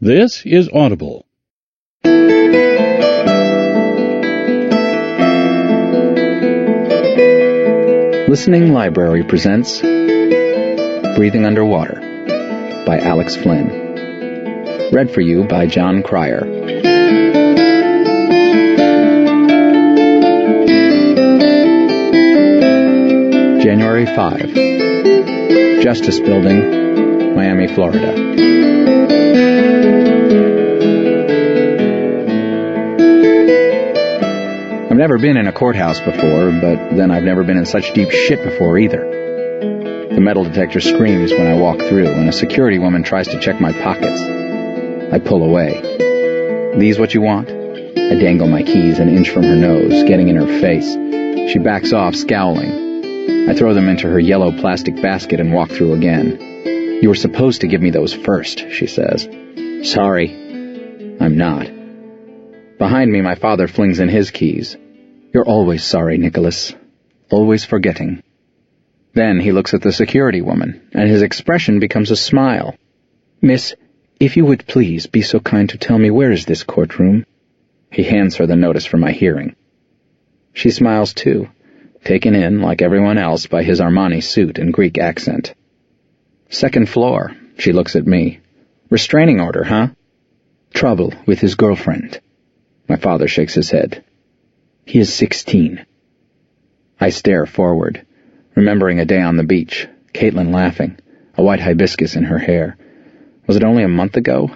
This is Audible. Listening Library presents Breathing Underwater by Alex Flynn. Read for you by John Cryer. January 5. Justice Building, Miami, Florida. I've never been in a courthouse before, but then I've never been in such deep shit before either. The metal detector screams when I walk through, and a security woman tries to check my pockets. I pull away. "These what you want?" I dangle my keys an inch from her nose, getting in her face. She backs off, scowling. I throw them into her yellow plastic basket and walk through again. "You were supposed to give me those first," she says. "Sorry." I'm not. Behind me, my father flings in his keys. "You're always sorry, Nicholas. Always forgetting." Then he looks at the security woman, and his expression becomes a smile. "Miss, if you would please be so kind to tell me where is this courtroom?" He hands her the notice for my hearing. She smiles too, taken in, like everyone else, by his Armani suit and Greek accent. "Second floor," she looks at me. "Restraining order, huh?" "Trouble with his girlfriend." My father shakes his head. "He is 16. I stare forward, remembering a day on the beach, Caitlin laughing, a white hibiscus in her hair. Was it only a month ago?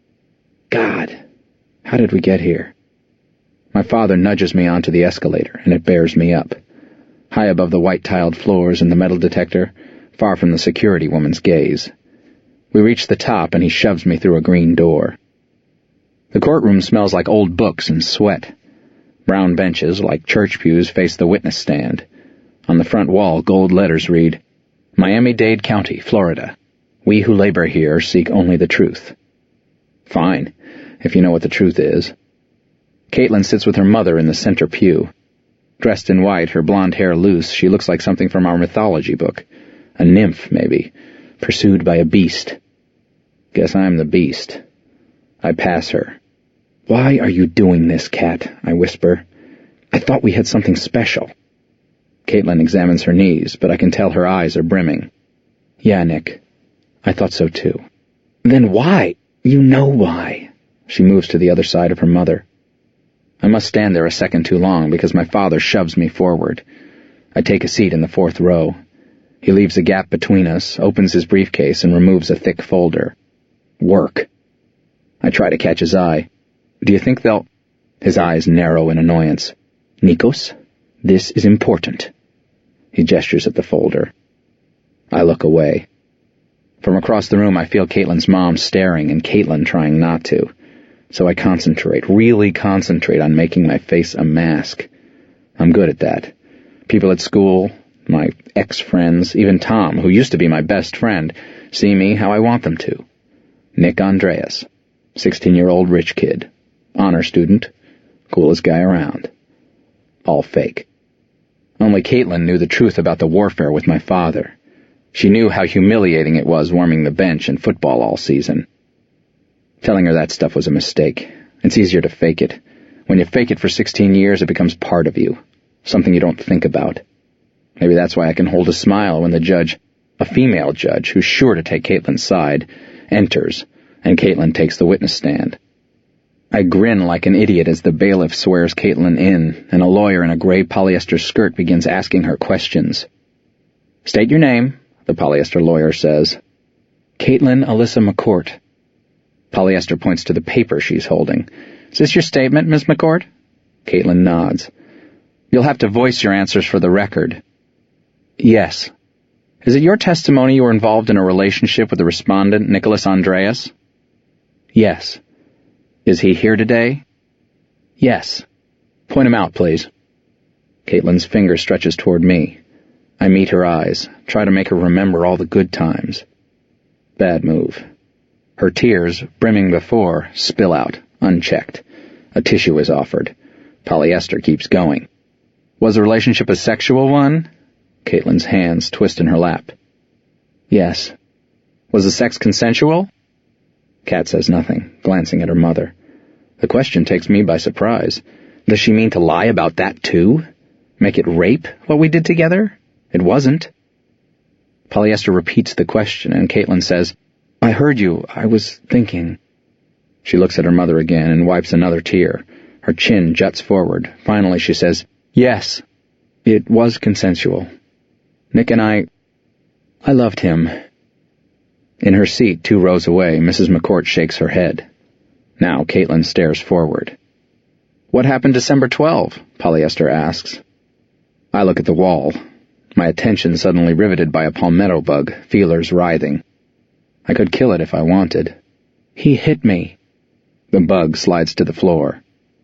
God, how did we get here? My father nudges me onto the escalator, and it bears me up. High above the white-tiled floors and the metal detector, far from the security woman's gaze. We reach the top, and he shoves me through a green door. The courtroom smells like old books and sweat. Brown benches, like church pews, face the witness stand. On the front wall, gold letters read, "Miami-Dade County, Florida. We who labor here seek only the truth." Fine, if you know what the truth is. Caitlin sits with her mother in the center pew. Dressed in white, her blonde hair loose, she looks like something from our mythology book. A nymph, maybe, pursued by a beast. Guess I'm the beast. I pass her. "Why are you doing this, Kat?" I whisper. "I thought we had something special." Caitlin examines her knees, but I can tell her eyes are brimming. "Yeah, Nick. I thought so too." "Then why? You know why." She moves to the other side of her mother. I must stand there a second too long because my father shoves me forward. I take a seat in the fourth row. He leaves a gap between us, opens his briefcase, and removes a thick folder. Work. I try to catch his eye. "Do you think they'll—" His eyes narrow in annoyance. "Nikos, this is important." He gestures at the folder. I look away. From across the room I feel Caitlin's mom staring and Caitlin trying not to. So I concentrate, really concentrate on making my face a mask. I'm good at that. People at school, my ex-friends, even Tom, who used to be my best friend, see me how I want them to. Nick Andreas, 16-year-old rich kid. Honor student, coolest guy around. All fake. Only Caitlin knew the truth about the warfare with my father. She knew how humiliating it was warming the bench in football all season. Telling her that stuff was a mistake. It's easier to fake it. When you fake it for 16 years, it becomes part of you. Something you don't think about. Maybe that's why I can hold a smile when the judge, a female judge who's sure to take Caitlin's side, enters, and Caitlin takes the witness stand. I grin like an idiot as the bailiff swears Caitlin in, and a lawyer in a gray polyester skirt begins asking her questions. "State your name," the polyester lawyer says. "Caitlin Alyssa McCourt." Polyester points to the paper she's holding. "Is this your statement, Miss McCourt?" Caitlin nods. "You'll have to voice your answers for the record." "Yes." "Is it your testimony you were involved in a relationship with the respondent, Nicholas Andreas?" "Yes." "Is he here today?" "Yes." "Point him out, please." Caitlin's finger stretches toward me. I meet her eyes, try to make her remember all the good times. Bad move. Her tears, brimming before, spill out, unchecked. A tissue is offered. Polyester keeps going. "Was the relationship a sexual one?" Caitlin's hands twist in her lap. "Yes." "Was the sex consensual?" Kat says nothing, glancing at her mother. The question takes me by surprise. Does she mean to lie about that too? Make it rape, what we did together? It wasn't. Polyester repeats the question, and Caitlin says, I heard you. I was thinking. She looks at her mother again and wipes another tear. Her chin juts forward. Finally she says, Yes, it was consensual. Nick and I loved him. In her seat 2 rows away, Mrs. McCourt shakes her head. Now Caitlin stares forward. What happened December 12? Polyester asks. I look at the wall, my attention suddenly riveted by a palmetto bug, feelers writhing. I could kill it if I wanted. He hit me. The bug slides to the floor.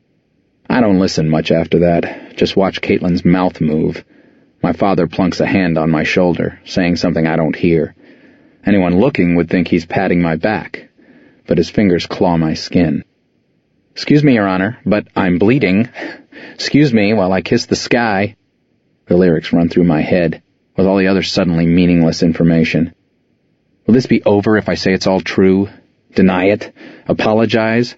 I don't listen much after that, just watch Caitlin's mouth move. My father plunks a hand on my shoulder, saying something I don't hear. Anyone looking would think he's patting my back, but his fingers claw my skin. Excuse me, Your Honor, but I'm bleeding. Excuse me while I kiss the sky. The lyrics run through my head, with all the other suddenly meaningless information. Will this be over if I say it's all true? Deny it? Apologize?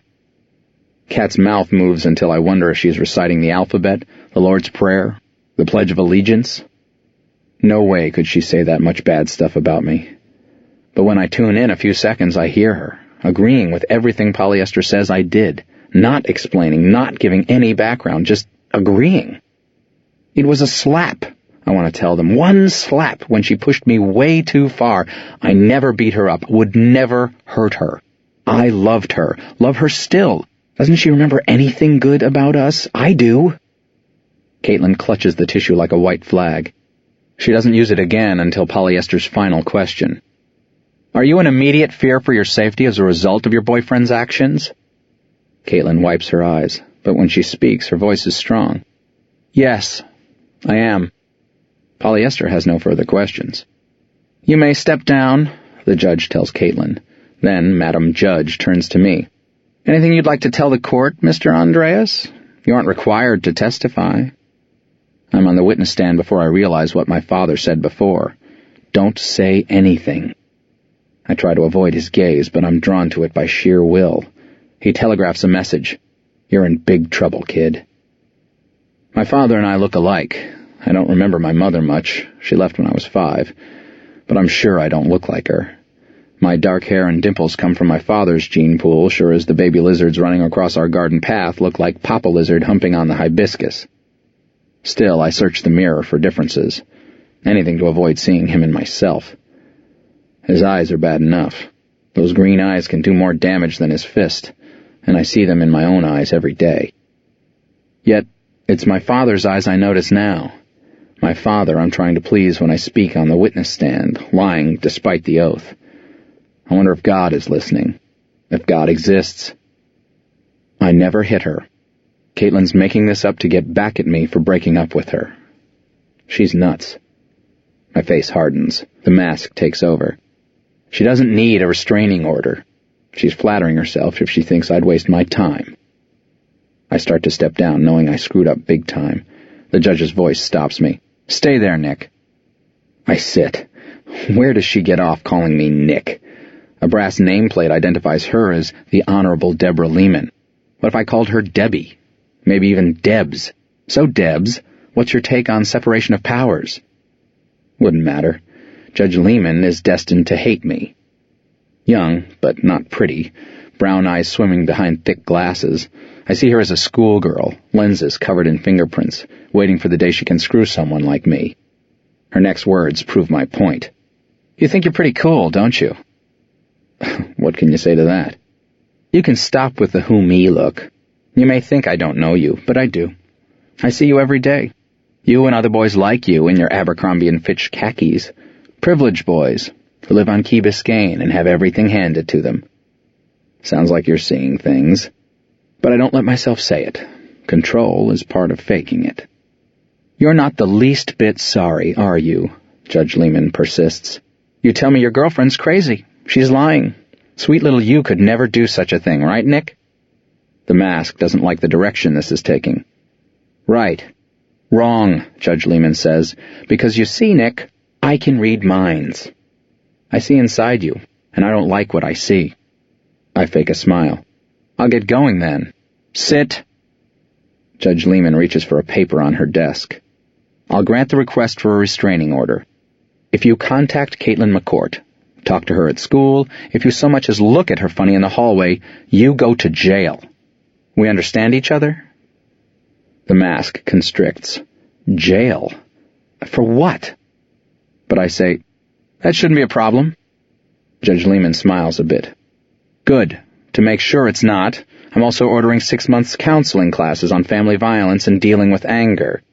Kat's mouth moves until I wonder if she's reciting the alphabet, the Lord's Prayer, the Pledge of Allegiance. No way could she say that much bad stuff about me. But when I tune in a few seconds, I hear her, agreeing with everything Polyester says I did, not explaining, not giving any background, just agreeing. It was a slap, I want to tell them. One slap when she pushed me way too far. I never beat her up, would never hurt her. I loved her, love her still. Doesn't she remember anything good about us? I do. Caitlin clutches the tissue like a white flag. She doesn't use it again until Polyester's final question. Are you in immediate fear for your safety as a result of your boyfriend's actions? Caitlin wipes her eyes, but when she speaks, her voice is strong. Yes, I am. Polyester has no further questions. You may step down, the judge tells Caitlin. Then Madam Judge turns to me. Anything you'd like to tell the court, Mr. Andreas? You aren't required to testify. I'm on the witness stand before I realize what my father said before. Don't say anything. I try to avoid his gaze, but I'm drawn to it by sheer will. He telegraphs a message. You're in big trouble, kid. My father and I look alike. I don't remember my mother much. She left when I was 5. But I'm sure I don't look like her. My dark hair and dimples come from my father's gene pool, sure as the baby lizards running across our garden path look like Papa Lizard humping on the hibiscus. Still, I search the mirror for differences. Anything to avoid seeing him in myself. His eyes are bad enough. Those green eyes can do more damage than his fist, and I see them in my own eyes every day. Yet, it's my father's eyes I notice now. My father I'm trying to please when I speak on the witness stand, lying despite the oath. I wonder if God is listening, if God exists. I never hit her. Caitlin's making this up to get back at me for breaking up with her. She's nuts. My face hardens. The mask takes over. She doesn't need a restraining order. She's flattering herself if she thinks I'd waste my time. I start to step down, knowing I screwed up big time. The judge's voice stops me. Stay there, Nick. I sit. Where does she get off calling me Nick? A brass nameplate identifies her as the Honorable Deborah Lehman. What if I called her Debbie? Maybe even Debs. So, Debs, what's your take on separation of powers? Wouldn't matter. Judge Lehman is destined to hate me. Young, but not pretty, brown eyes swimming behind thick glasses. I see her as a schoolgirl, lenses covered in fingerprints, waiting for the day she can screw someone like me. Her next words prove my point. You think you're pretty cool, don't you? What can you say to that? You can stop with the who me look. You may think I don't know you, but I do. I see you every day. You and other boys like you in your Abercrombie & Fitch khakis. Privileged boys who live on Key Biscayne and have everything handed to them. Sounds like you're seeing things. But I don't let myself say it. Control is part of faking it. You're not the least bit sorry, are you? Judge Lehman persists. You tell me your girlfriend's crazy. She's lying. Sweet little you could never do such a thing, right, Nick? The mask doesn't like the direction this is taking. Right. Wrong, Judge Lehman says, because you see, Nick, I can read minds. I see inside you, and I don't like what I see. I fake a smile. I'll get going then. Sit. Judge Lehman reaches for a paper on her desk. I'll grant the request for a restraining order. If you contact Caitlin McCourt, talk to her at school, if you so much as look at her funny in the hallway, you go to jail. We understand each other? The mask constricts. Jail? For what? But I say, that shouldn't be a problem. Judge Lehman smiles a bit. Good. To make sure it's not, I'm also ordering 6 months counseling classes on family violence and dealing with anger.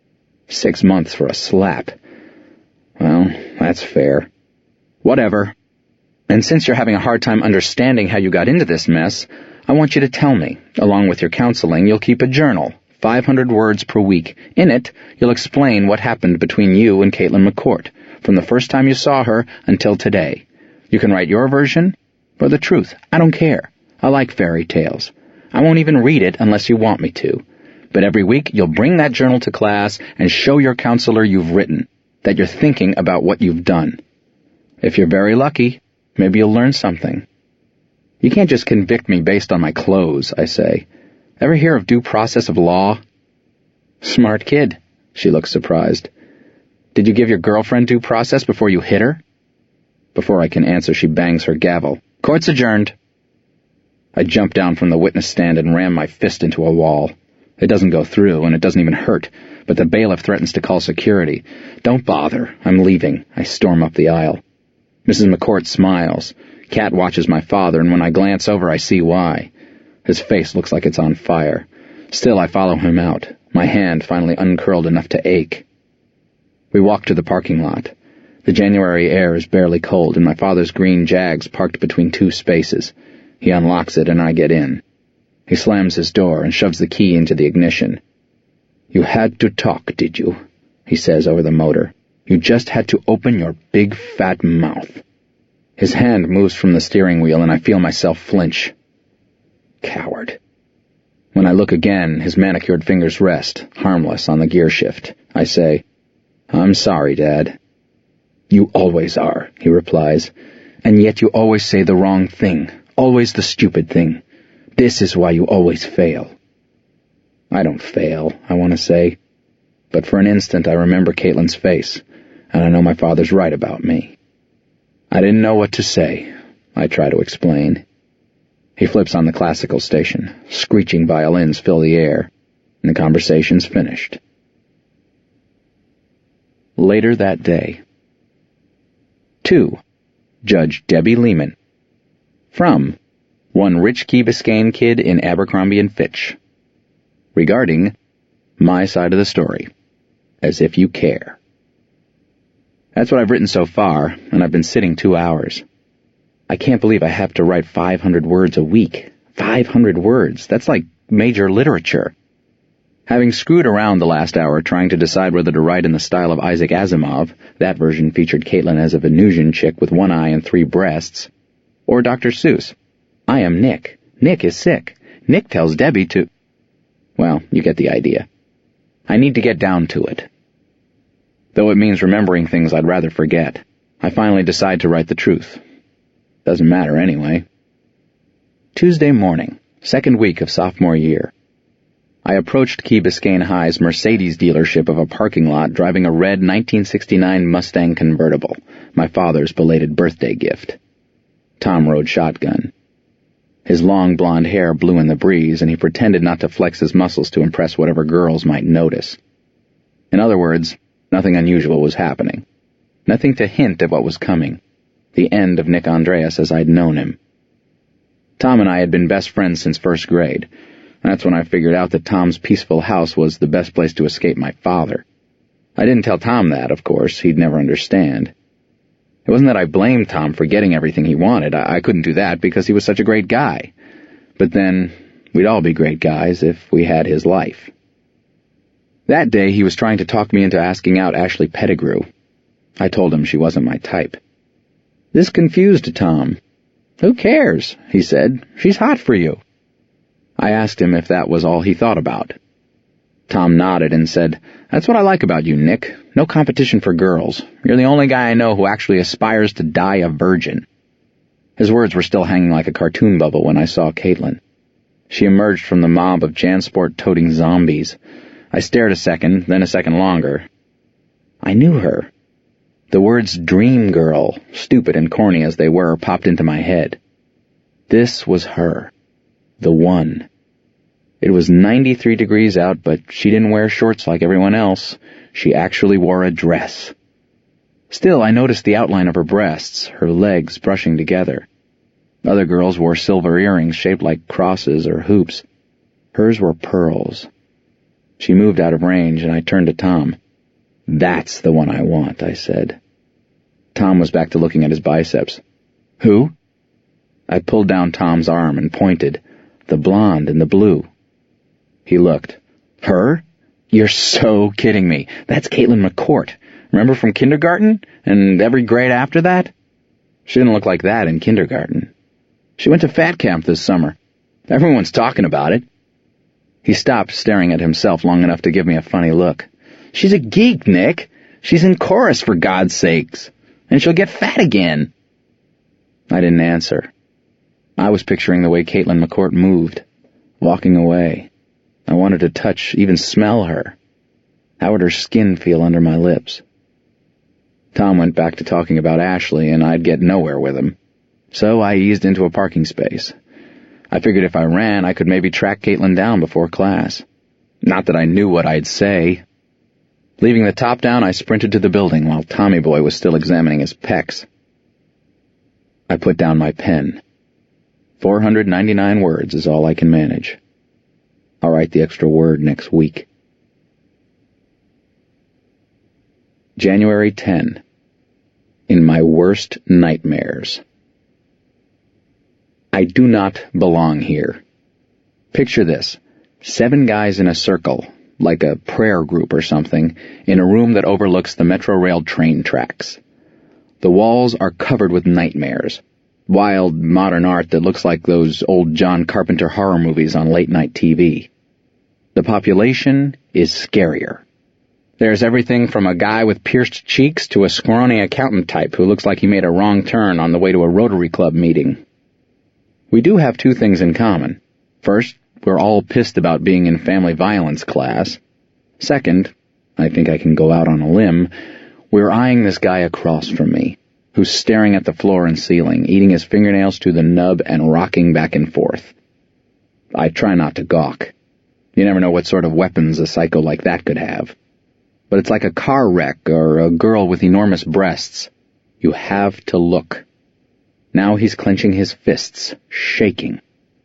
6 months for a slap. Well, that's fair. Whatever. And since you're having a hard time understanding how you got into this mess, I want you to tell me, along with your counseling, you'll keep a journal, 500 words per week. In it, you'll explain what happened between you and Caitlin McCourt, from the first time you saw her until today. You can write your version or the truth. I don't care. I like fairy tales. I won't even read it unless you want me to. But every week you'll bring that journal to class and show your counselor you've written, that you're thinking about what you've done. If you're very lucky, maybe you'll learn something. You can't just convict me based on my clothes, I say. Ever hear of due process of law? Smart kid. She looks surprised. Did you give your girlfriend due process before you hit her? Before I can answer, she bangs her gavel. Court's adjourned. I jump down from the witness stand and ram my fist into a wall. It doesn't go through, and it doesn't even hurt, but the bailiff threatens to call security. Don't bother. I'm leaving. I storm up the aisle. Mrs. McCourt smiles. Kat watches my father, and when I glance over, I see why. His face looks like it's on fire. Still, I follow him out, my hand finally uncurled enough to ache. We walk to the parking lot. The January air is barely cold, and my father's green Jag's parked between 2 spaces. He unlocks it, and I get in. He slams his door and shoves the key into the ignition. You had to talk, did you? He says over the motor. You just had to open your big fat mouth. His hand moves from the steering wheel, and I feel myself flinch. Coward. When I look again, his manicured fingers rest, harmless, on the gear shift. I say, I'm sorry, Dad. You always are, he replies, and yet you always say the wrong thing, always the stupid thing. This is why you always fail. I don't fail, I want to say, but for an instant I remember Caitlin's face, and I know my father's right about me. I didn't know what to say. I try to explain. He flips on the classical station. Screeching violins fill the air, and the conversation's finished. Later that day. 2. Judge Debbie Lehman. From one rich Key Biscayne kid in Abercrombie & Fitch. Regarding my side of the story. As if you care. That's what I've written so far, and I've been sitting 2 hours. I can't believe I have to write 500 words a week. 500 words. That's like major literature. Having screwed around the last hour trying to decide whether to write in the style of Isaac Asimov, that version featured Caitlin as a Venusian chick with 1 eye and 3 breasts, or Dr. Seuss, I am Nick. Nick is sick. Nick tells Debbie to... Well, you get the idea. I need to get down to it. Though it means remembering things I'd rather forget, I finally decide to write the truth. Doesn't matter anyway. Tuesday morning, 2nd week of sophomore year. I approached Key Biscayne High's Mercedes dealership of a parking lot driving a red 1969 Mustang convertible, my father's belated birthday gift. Tom rode shotgun. His long blonde hair blew in the breeze, and he pretended not to flex his muscles to impress whatever girls might notice. In other words, nothing unusual was happening. Nothing to hint at what was coming. The end of Nick Andreas as I'd known him. Tom and I had been best friends since 1st grade. That's when I figured out that Tom's peaceful house was the best place to escape my father. I didn't tell Tom that, of course. He'd never understand. It wasn't that I blamed Tom for getting everything he wanted. I couldn't do that because he was such a great guy. But then, we'd all be great guys if we had his life. That day, he was trying to talk me into asking out Ashley Pettigrew. I told him she wasn't my type. This confused Tom. Who cares? He said. She's hot for you. I asked him if that was all he thought about. Tom nodded and said, That's what I like about you, Nick. No competition for girls. You're the only guy I know who actually aspires to die a virgin. His words were still hanging like a cartoon bubble when I saw Caitlin. She emerged from the mob of JanSport-toting zombies. I stared a second, then a second longer. I knew her. The words "dream girl," stupid and corny as they were, popped into my head. This was her. The one. It was 93 degrees out, but she didn't wear shorts like everyone else. She actually wore a dress. Still, I noticed the outline of her breasts, her legs brushing together. Other girls wore silver earrings shaped like crosses or hoops. Hers were pearls. She moved out of range, and I turned to Tom. "That's the one I want," I said. Tom was back to looking at his biceps. "Who?" I pulled down Tom's arm and pointed. "The blonde in the blue." He looked. "Her? You're so kidding me. That's Caitlin McCourt. Remember from kindergarten? And every grade after that?" "She didn't look like that in kindergarten. She went to fat camp this summer. Everyone's talking about it." He stopped staring at himself long enough to give me a funny look. "She's a geek, Nick. She's in chorus, for God's sakes. And she'll get fat again." I didn't answer. I was picturing the way Caitlin McCourt moved, walking away. I wanted to touch, even smell her. How would her skin feel under my lips? Tom went back to talking about Ashley, and I'd get nowhere with him. So I eased into a parking space. I figured if I ran, I could maybe track Caitlin down before class. Not that I knew what I'd say. Leaving the top down, I sprinted to the building while Tommy Boy was still examining his pecs. I put down my pen. 499 words is all I can manage. I'll write the extra word next week. January 10. In my worst nightmares. I do not belong here. Picture this. 7 guys in a circle, like a prayer group or something, in a room that overlooks the Metro Rail train tracks. The walls are covered with nightmares. Wild, modern art that looks like those old John Carpenter horror movies on late-night TV. The population is scarier. There's everything from a guy with pierced cheeks to a scrawny accountant type who looks like he made a wrong turn on the way to a Rotary Club meeting. We do have 2 things in common. First, we're all pissed about being in family violence class. Second, I think I can go out on a limb, we're eyeing this guy across from me, who's staring at the floor and ceiling, eating his fingernails to the nub and rocking back and forth. I try not to gawk. You never know what sort of weapons a psycho like that could have. But it's like a car wreck or a girl with enormous breasts. You have to look. Now he's clenching his fists, shaking.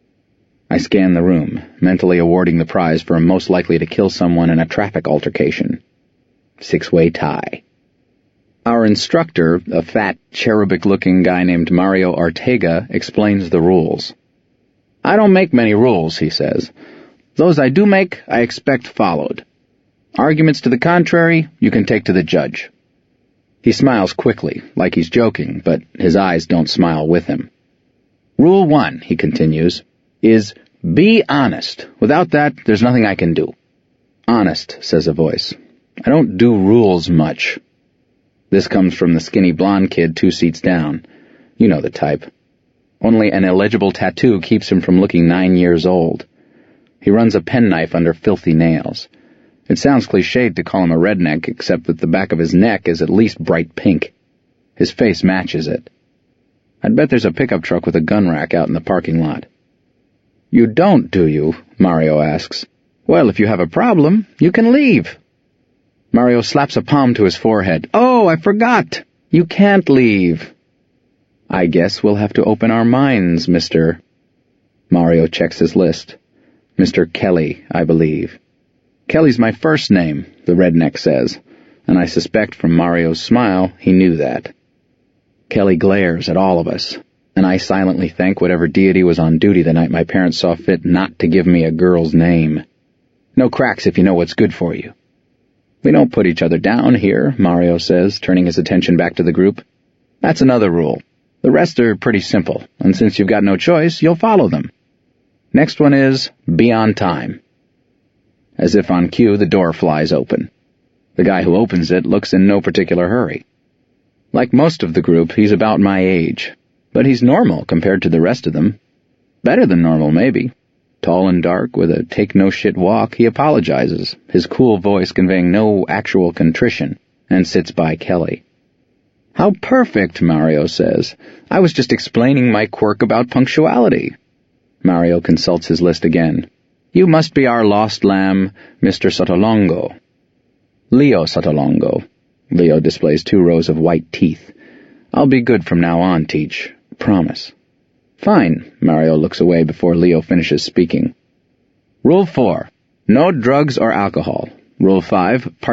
I scan the room, mentally awarding the prize for most likely to kill someone in a traffic altercation. 6-way tie. Our instructor, a fat, cherubic-looking guy named Mario Ortega, explains the rules. "I don't make many rules," he says. "Those I do make, I expect followed. Arguments to the contrary, you can take to the judge." He smiles quickly, like he's joking, but his eyes don't smile with him. "Rule 1, he continues, is be honest. Without that, there's nothing I can do." "Honest," says a voice. "I don't do rules much." This comes from the skinny blonde kid 2 seats down. You know the type. Only an illegible tattoo keeps him from looking 9 years old. He runs a penknife under filthy nails. It sounds cliched to call him a redneck, except that the back of his neck is at least bright pink. His face matches it. I'd bet there's a pickup truck with a gun rack out in the parking lot. "You don't, do you?" Mario asks. "Well, if you have a problem, you can leave." Mario slaps a palm to his forehead. "Oh, I forgot. You can't leave." "I guess we'll have to open our minds, Mr. Mario checks his list. "Mr. Kelly, I believe." "Kelly's my first name," the redneck says, and I suspect from Mario's smile he knew that. Kelly glares at all of us, and I silently thank whatever deity was on duty the night my parents saw fit not to give me a girl's name. No cracks if you know what's good for you. "We don't put each other down here," Mario says, turning his attention back to the group. "That's another rule. The rest are pretty simple, and since you've got no choice, you'll follow them. Next one is, be on time." As if on cue, the door flies open. The guy who opens it looks in no particular hurry. Like most of the group, he's about my age, But he's normal compared to the rest of them. Better than normal, maybe. Tall and dark, with a take-no-shit walk, he apologizes, his cool voice conveying no actual contrition, and sits by Kelly. "How perfect," Mario says. "I was just explaining my quirk about punctuality." Mario consults his list again. "You must be our lost lamb, Mr. Sotolongo." "Leo Sotolongo." Leo displays 2 rows of white teeth. "I'll be good from now on, Teach. Promise." "Fine." Mario looks away before Leo finishes speaking. Rule 4. No drugs or alcohol. Rule 5.